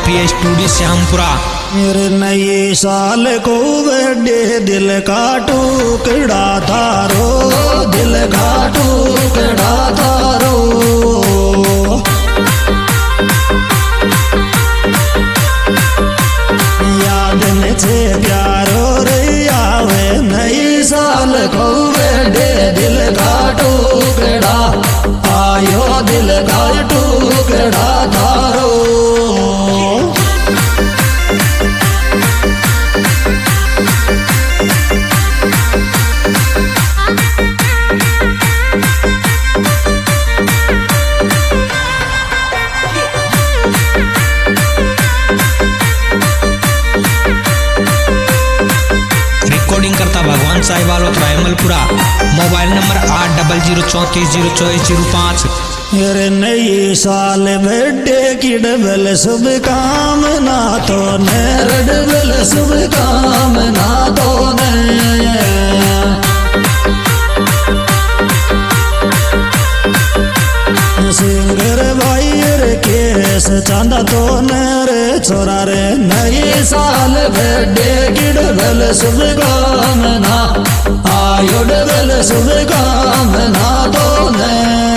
प्रिय स्टूडियो श्यामपुरा। मेरे नए साल को बर्थडे दिल का टुकड़ा तारो, दिल का टुकड़ा तारो। याद छे प्यारो रे आवे नई साल को बर्थडे दिल का टुकड़ा आयो, दिल का टुकड़ा तारो। करता भगवान साहिब वालों रायमलपुरा। Mobile number 8034044005। मेरे नई साल बर्थडे की डबल शुभकामना तो ने, डबल शुभकामना तो ने। सिंगर भाई रे केस चांदा तो ने रे छोरा रे। नई साल बर्थडे की डबल शुभकामना आयो, डबल शुभकामना तो ने।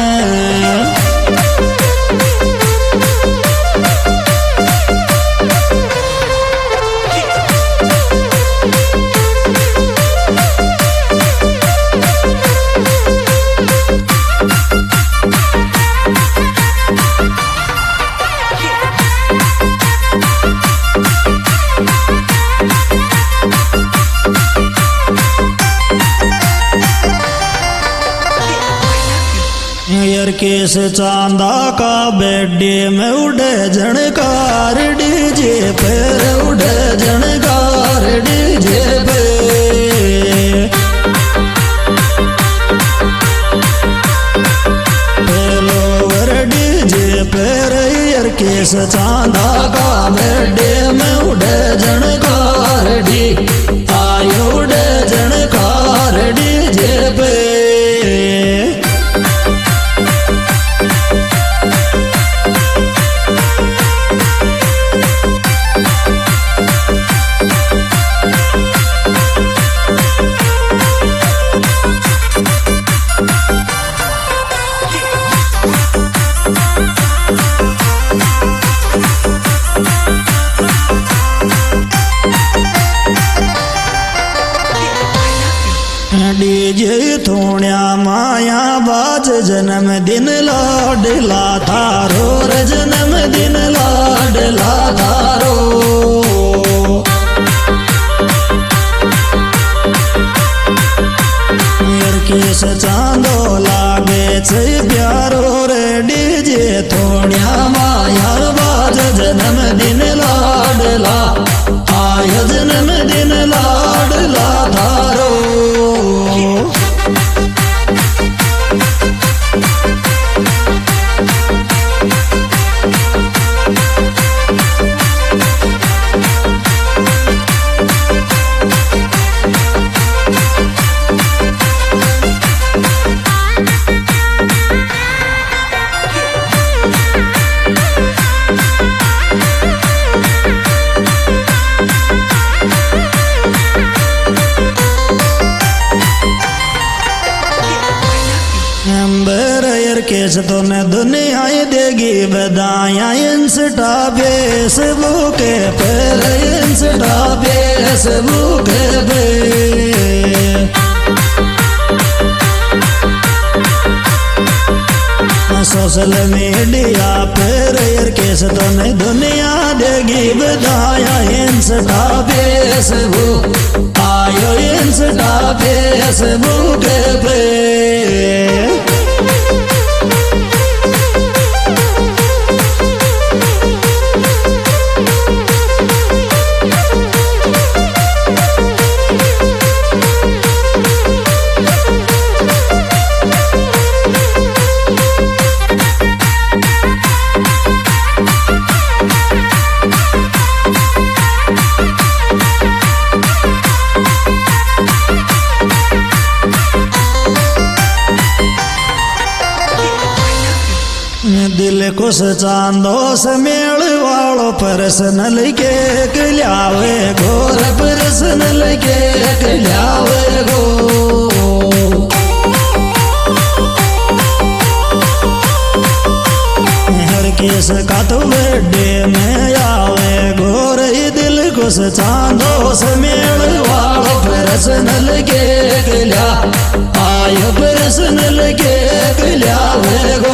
यार केस चांदा का बर्थडे में उड़े जनकार डीजे पर, उड़े जनकार डीजे पे। लोवर डीजे पर यार केस चांदा का बर्थडे में उड़े जनकार डी आयो, उड़े जनकार डीजे पे। डीजे थोड़िया माया बाज जन्मदिन लाडला थारो रे, जन्मदिन लाडला थारो। मेर केस चांदो लागे छे प्यारो रे। डीजे थोड़िया माया बाज जन्मदिन लाडला आयो, जन्मदिन लाडला थारो। केस तो ने दुनिया देगी बधाइयाँ इंस्टा फेसबुक पर, इंस्टा फेसबुक पे। सोशल मीडिया पर यार केस तो ने दुनिया देगी बधाइयाँ इंस्टा फेसबुक आयो, इंस्टा फेसबुक पे। कुछ चांदो समेल वालो पर्सनल केक ल्यावे गोर पर्सनल केक ल्यावे गो हर केस का तो बर्थडे में आवे गोर दिल कुछ चांदो समेल वालो पर्सनल केक ल्या आयो पर्सनल केक ल्यावे गो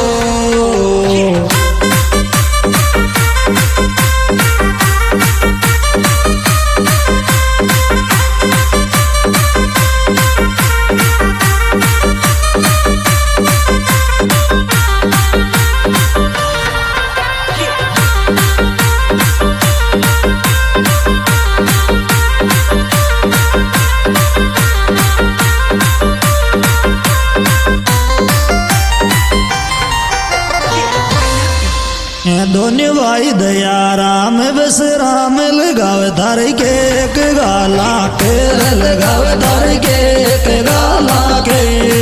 दोनों भाई दया राम बस राम लगावे धर केक गाला के लगावे धर केक गाला के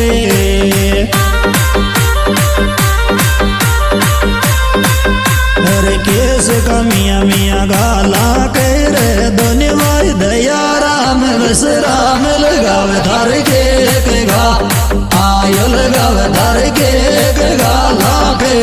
हर केस का मिया मिया गाला के रे दोनों भाई दया राम बस राम लगावे धर केक गा आयो लगावे धर केक गाला के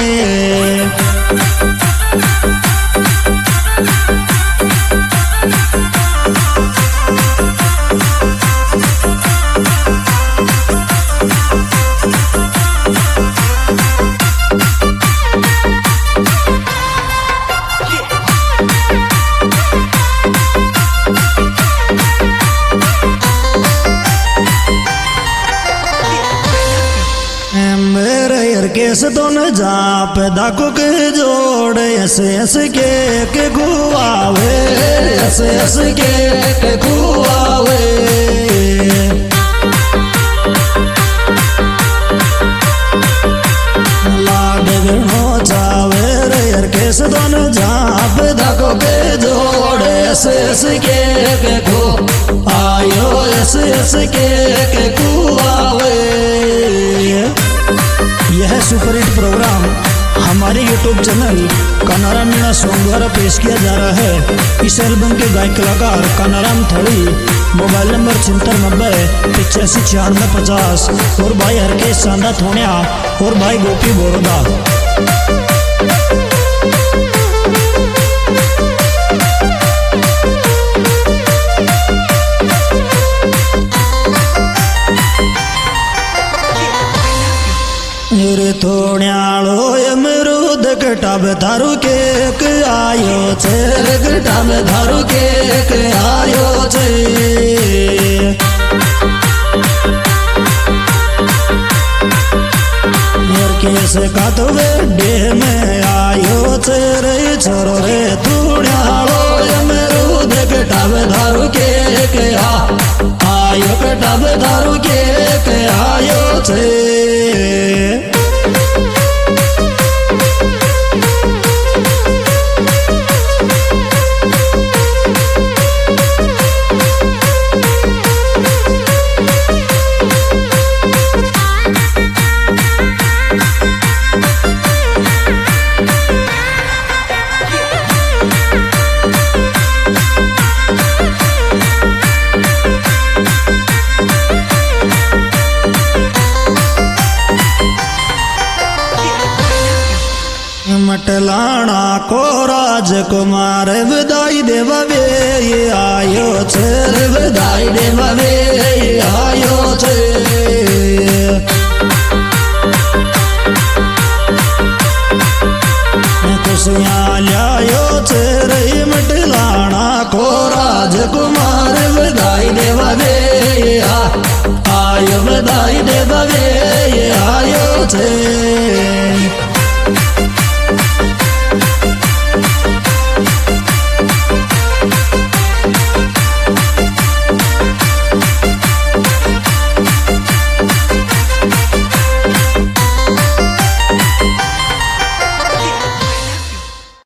केस दोन जाप दाकु के जोड़ ऐसे केक गुआवे ऐसे केक गुआवे लाड गणो चावे रे केस दोन जाप दाकु के जोड़ ऐसे केक गो आयो ऐसे केक गुआवे। यह सुपरहिट प्रोग्राम हमारे YouTube channel Kanaram Meena song द्वारा पेश किया जा रहा है। इस एल्बम के गायक कलाकार कानाराम थड़ी, मोबाइल नंबर 7690859650 और भाई हरकेश चांदा थोनिया और भाई गोपी बोरोदा। मेरे थोड़्यालो अमरूद कटाब धारू केक आयो छे कटाब धारू केक आयो छे मेर केस का तो बर्थडे में आयो छे रे छोरो रे थोड़्यालो अमरूद कटाब धारू केक आयो कटाब धारू केक आयो छे। मटलाना को राजकुमार बधाई देवा वे ये आयो छे बधाई देवा वे ये आयो छे खुशियाँ लायो छे रे मटलाना को राजकुमार बधाई देवा वे ये आयो बधाई देवा वे ये आयो छे।